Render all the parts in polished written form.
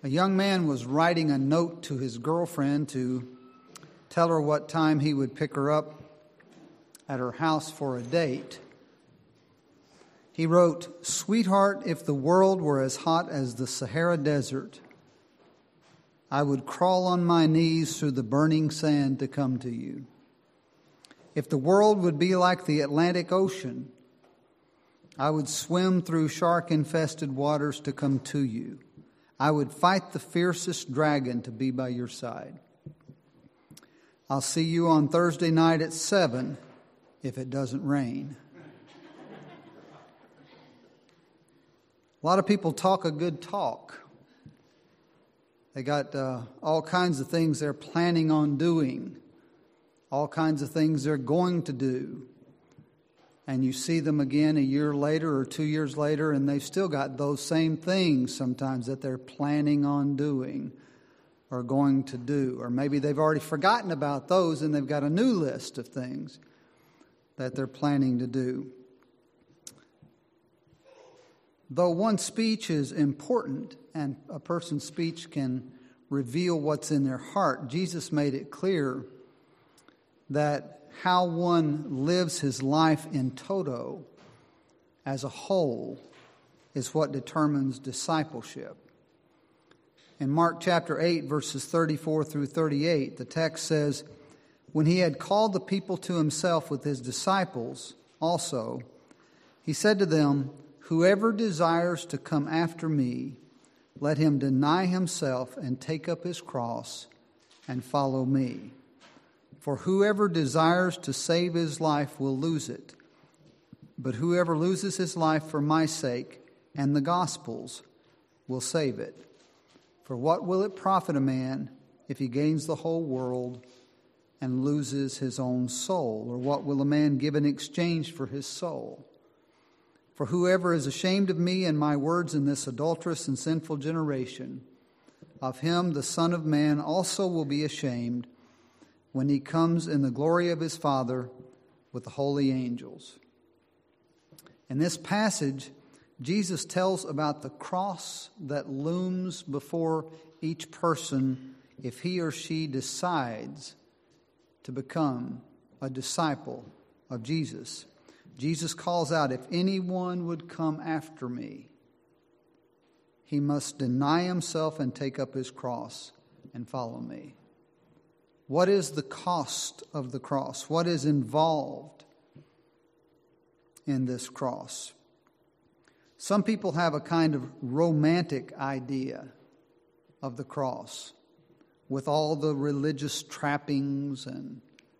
A young man was writing a note to his girlfriend to tell her what time he would pick her up at her house for a date. He wrote, "Sweetheart, if the world were as hot as the Sahara Desert, I would crawl on my knees through the burning sand to come to you. If the world would be like the Atlantic Ocean, I would swim through shark-infested waters to come to you. I would fight the fiercest dragon to be by your side. I'll see you on Thursday night at 7 if it doesn't rain." A lot of people talk a good talk. They got all kinds of things they're planning on doing, all kinds of things they're going to do. And you see them again a year later or 2 years later, and they've still got those same things sometimes that they're planning on doing or going to do. Or maybe they've already forgotten about those and they've got a new list of things that they're planning to do. Though one speech is important and a person's speech can reveal what's in their heart, Jesus made it clear that how one lives his life in toto, as a whole, is what determines discipleship. In Mark chapter 8, verses 34 through 38, the text says, "When he had called the people to himself with his disciples also, he said to them, 'Whoever desires to come after me, let him deny himself and take up his cross and follow me. For whoever desires to save his life will lose it. But whoever loses his life for my sake and the gospel's will save it. For what will it profit a man if he gains the whole world and loses his own soul? Or what will a man give in exchange for his soul? For whoever is ashamed of me and my words in this adulterous and sinful generation, of him the Son of Man also will be ashamed when he comes in the glory of his Father with the holy angels." In this passage, Jesus tells about the cross that looms before each person if he or she decides to become a disciple of Jesus. Jesus calls out, "If anyone would come after me, he must deny himself and take up his cross and follow me." What is the cost of the cross? What is involved in this cross? Some people have a kind of romantic idea of the cross with all the religious trappings. And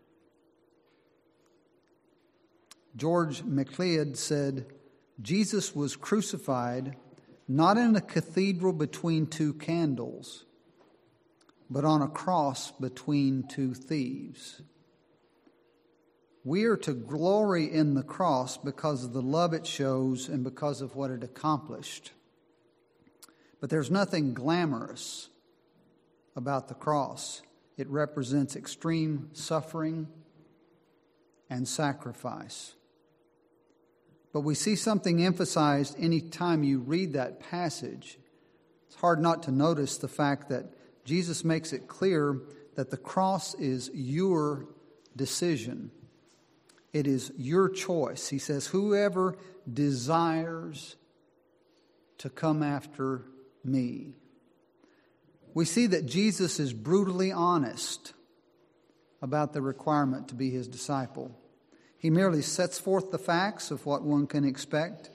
George MacLeod said, "Jesus was crucified not in a cathedral between two candles, but on a cross between two thieves." We are to glory in the cross because of the love it shows and because of what it accomplished. But there's nothing glamorous about the cross. It represents extreme suffering and sacrifice. But we see something emphasized any time you read that passage. It's hard not to notice the fact that Jesus makes it clear that the cross is your decision. It is your choice. He says, "Whoever desires to come after me." We see that Jesus is brutally honest about the requirement to be his disciple. He merely sets forth the facts of what one can expect.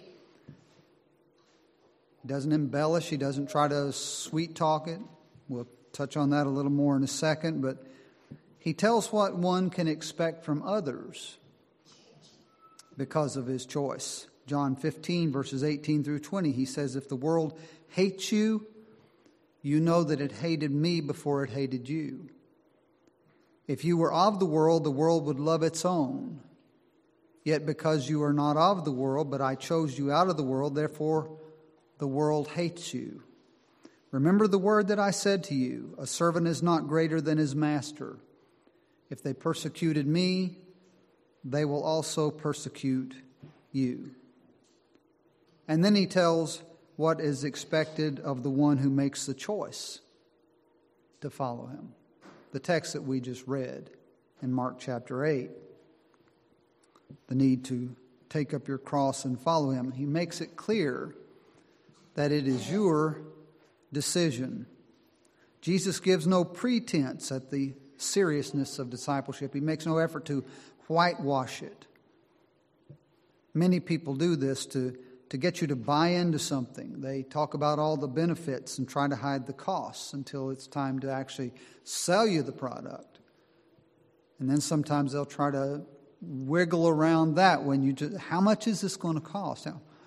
He doesn't embellish. He doesn't try to sweet talk it. We'll touch on that a little more in a second, but he tells what one can expect from others because of his choice. John 15, verses 18 through 20, he says, "If the world hates you, you know that it hated me before it hated you. If you were of the world would love its own. Yet because you are not of the world, but I chose you out of the world, therefore the world hates you. Remember the word that I said to you, a servant is not greater than his master. If they persecuted me, they will also persecute you." And then he tells what is expected of the one who makes the choice to follow him. The text that we just read in Mark chapter 8, the need to take up your cross and follow him. He makes it clear that it is your decision. Jesus gives no pretense at the seriousness of discipleship. He makes no effort to whitewash it. Many people do this to get you to buy into something. They talk about all the benefits and try to hide the costs until it's time to actually sell you the product. And then sometimes they'll try to wiggle around that when you just, how much is this going to cost?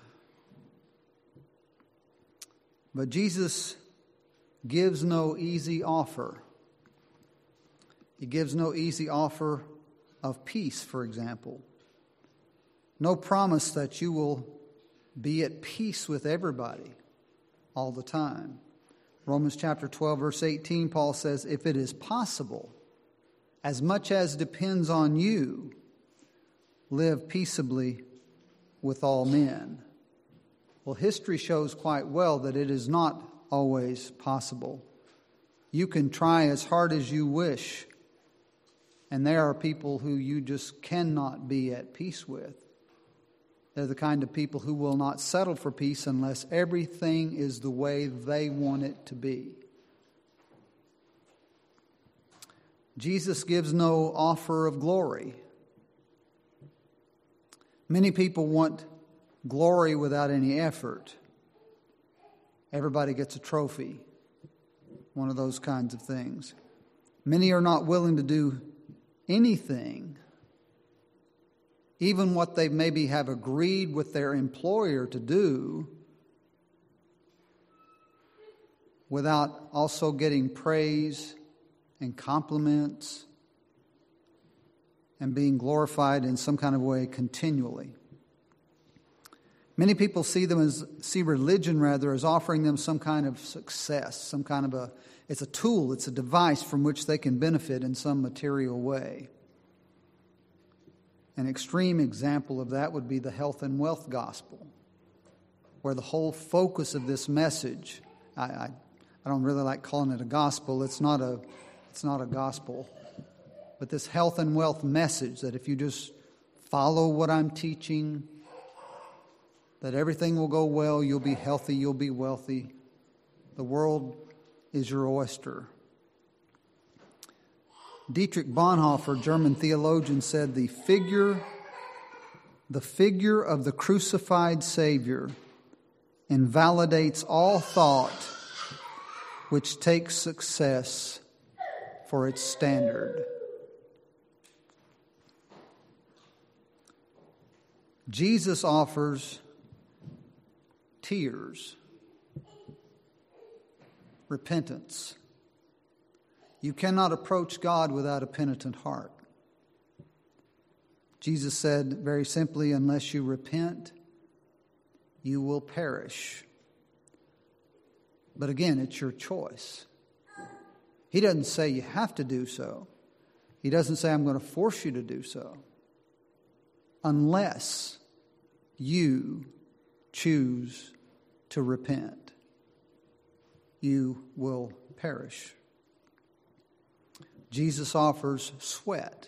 But Jesus gives no easy offer. He gives no easy offer of peace, for example. No promise that you will be at peace with everybody all the time. Romans chapter 12, verse 18, Paul says, if it is possible, as much as depends on you, live peaceably with all men. Well, history shows quite well that it is not always possible. You can try as hard as you wish, and there are people who you just cannot be at peace with. They're the kind of people who will not settle for peace unless everything is the way they want it to be. Jesus gives no offer of glory. Many people want glory without any effort. Everybody gets a trophy, one of those kinds of things. Many are not willing to do anything, even what they maybe have agreed with their employer to do, without also getting praise and compliments and being glorified in some kind of way continually. Many people see religion as offering them some kind of success, some kind of it's a tool, it's a device from which they can benefit in some material way. An extreme example of that would be the health and wealth gospel, where the whole focus of this message, I don't really like calling it a gospel, it's not a gospel, but this health and wealth message that if you just follow what I'm teaching, that everything will go well, you'll be healthy, you'll be wealthy. The world is your oyster. Dietrich Bonhoeffer, German theologian, said the figure of the crucified Savior invalidates all thought which takes success for its standard. Jesus offers tears, repentance. You cannot approach God without a penitent heart. Jesus said very simply, unless you repent, you will perish. But again, it's your choice. He doesn't say you have to do so. He doesn't say I'm going to force you to do so. Unless you choose to repent, you will perish. Jesus offers sweat,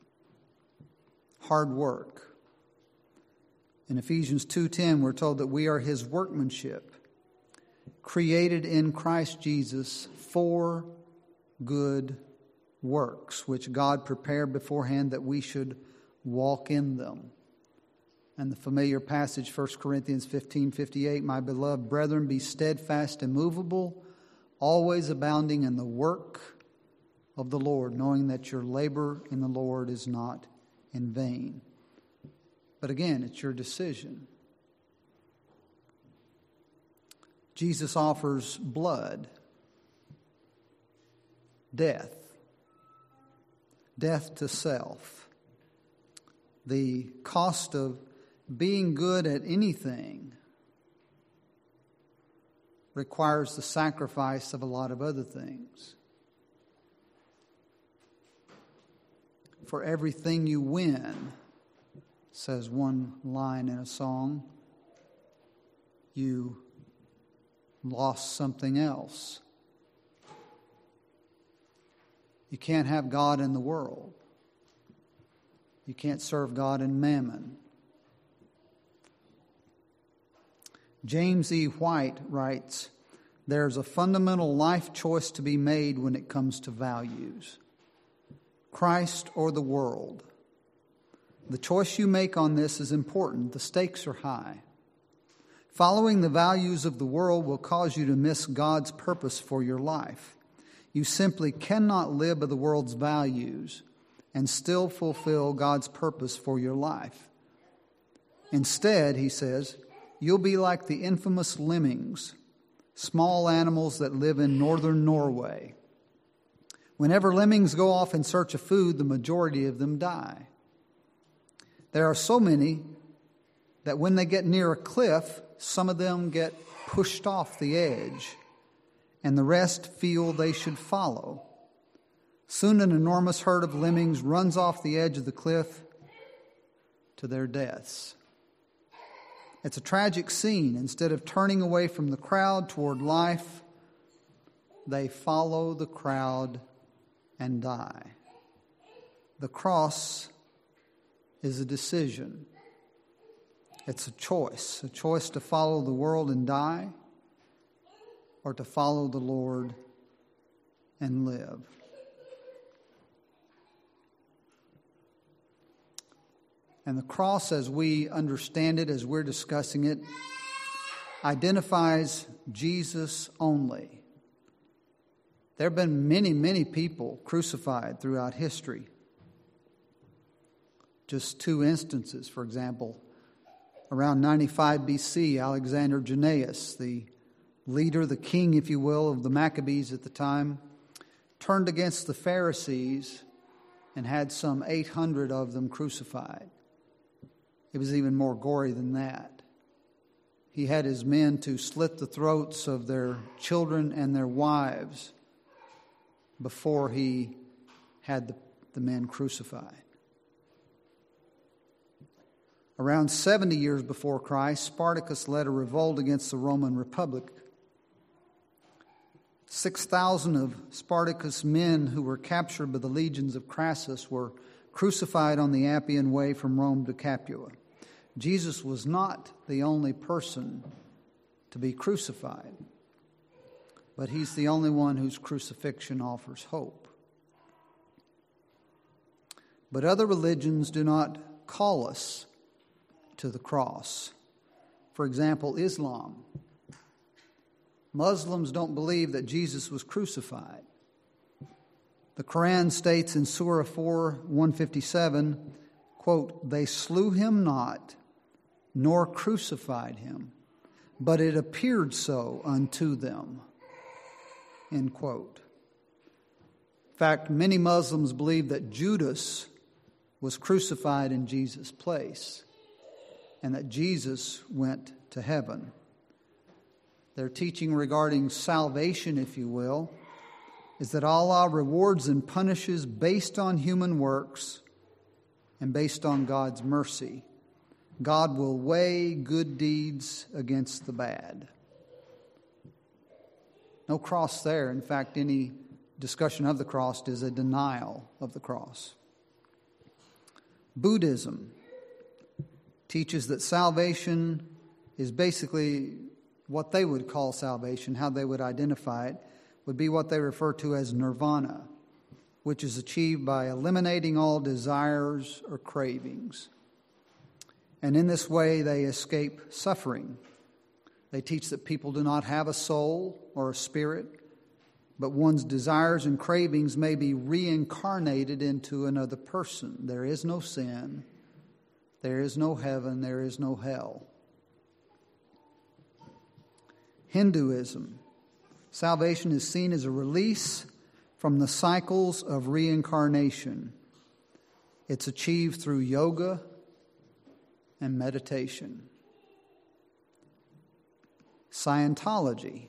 hard work. In Ephesians 2:10, we're told that we are His workmanship, created in Christ Jesus for good works, which God prepared beforehand that we should walk in them. And the familiar passage, 1 Corinthians 15:58, my beloved brethren, be steadfast, immovable, always abounding in the work of the Lord, knowing that your labor in the Lord is not in vain. But again, it's your decision. Jesus offers blood, death to self. The cost of being good at anything requires the sacrifice of a lot of other things. For everything you win, says one line in a song, you lost something else. You can't have God in the world. You can't serve God in mammon. James E. White writes, "There's a fundamental life choice to be made when it comes to values. Christ or the world. The choice you make on this is important. The stakes are high. Following the values of the world will cause you to miss God's purpose for your life. You simply cannot live by the world's values and still fulfill God's purpose for your life. Instead," he says, "you'll be like the infamous lemmings, small animals that live in northern Norway. Whenever lemmings go off in search of food, the majority of them die. There are so many that when they get near a cliff, some of them get pushed off the edge, and the rest feel they should follow. Soon an enormous herd of lemmings runs off the edge of the cliff to their deaths. It's a tragic scene. Instead of turning away from the crowd toward life, they follow the crowd and die. The cross is a decision. It's a choice to follow the world and die, or to follow the Lord and live." And the cross, as we understand it, as we're discussing it, identifies Jesus only. There have been many, many people crucified throughout history. Just two instances, for example. Around 95 B.C., Alexander Jannaeus, the leader, the king, if you will, of the Maccabees at the time, turned against the Pharisees and had some 800 of them crucified. It was even more gory than that. He had his men to slit the throats of their children and their wives before he had the men crucified. Around 70 years before Christ, Spartacus led a revolt against the Roman Republic. 6,000 of Spartacus' men who were captured by the legions of Crassus were crucified on the Appian Way from Rome to Capua. Jesus was not the only person to be crucified, but he's the only one whose crucifixion offers hope. But other religions do not call us to the cross. For example, Islam. Muslims don't believe that Jesus was crucified. The Quran states in Surah 4:157, quote, "They slew him not, nor crucified him, but it appeared so unto them," end quote. In fact, many Muslims believe that Judas was crucified in Jesus' place and that Jesus went to heaven. Their teaching regarding salvation, if you will, is that Allah rewards and punishes based on human works and based on God's mercy. God will weigh good deeds against the bad. No cross there. In fact, any discussion of the cross is a denial of the cross. Buddhism teaches that salvation is basically what they would call salvation, how they would identify it, would be what they refer to as nirvana, which is achieved by eliminating all desires or cravings. And in this way, they escape suffering. They teach that people do not have a soul or a spirit, but one's desires and cravings may be reincarnated into another person. There is no sin. There is no heaven. There is no hell. Hinduism. Salvation is seen as a release from the cycles of reincarnation. It's achieved through yoga and meditation. Scientology,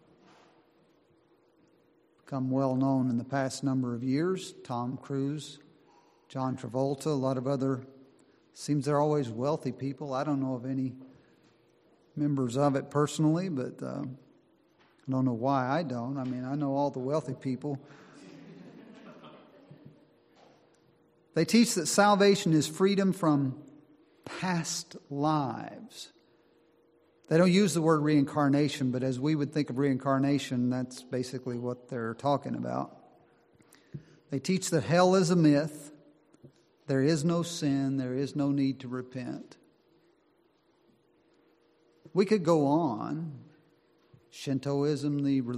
become well known in the past number of years. Tom Cruise, John Travolta, a lot of other, seems they're always wealthy people. I don't know of any members of it personally, but don't know why I don't. I mean, I know all the wealthy people. They teach that salvation is freedom from past lives. They don't use the word reincarnation, but as we would think of reincarnation, that's basically what they're talking about. They teach that hell is a myth. There is no sin. There is no need to repent. We could go on. Shintoism, the